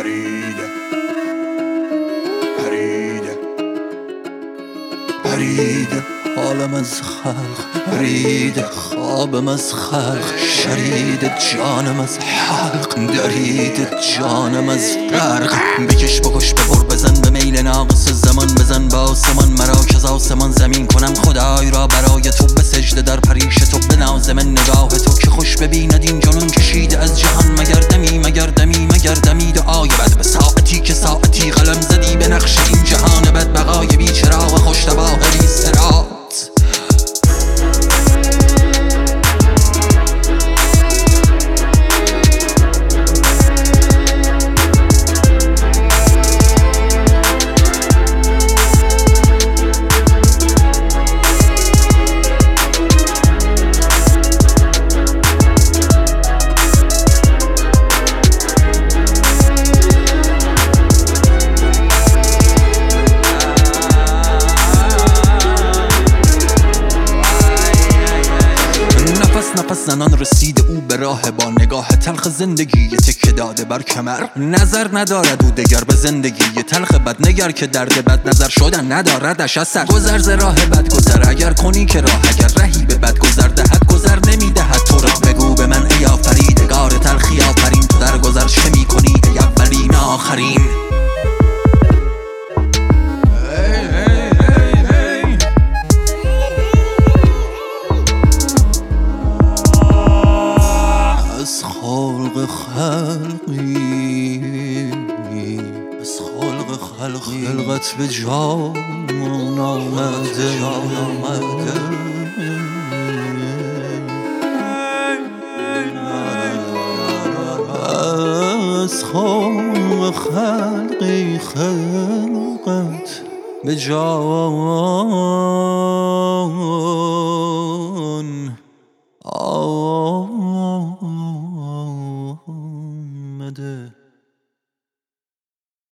پریده پریده پریده حالم از خلق پریده، خوابم از خلق شریده، جانم از حلق دریده، جانم از برق. بکش بکش ببر بزن به میل ناقص زمان، بزن به آسمان مرا که از آسمان زمین کنم خدای را برای تو به سجده در پریش تو، به نازم نگاه تو که خوش ببیند این جنون کشیده از جهان. مگر دمی مگر دمی مگر دمی دعای بد به ساعتی که ساعتی قلم زدی به نقش این جهان بد، بقای بی چراغ خوش تباه بی صراط. نفس زنان رسیده او به راه با نگاه تلخ زندگی تکه داده بر کمر. نظر ندارد او دگر به زندگی تلخ بد، نگر که درد بد نظر شدن نداردش اثر. گذر ز راه بد گذر اگر کنی که راه، اگر رهی به بد گذر دهد گذر نمیدهد تو را. بگو به من ای آفریدگار تلخی آفرین، تو در گذر چه میکنی ای اولین آخرین. خلق خلقی از خلق خلقی خلقت به جان آمده، از خلق خلقی خلقت به جان آمده.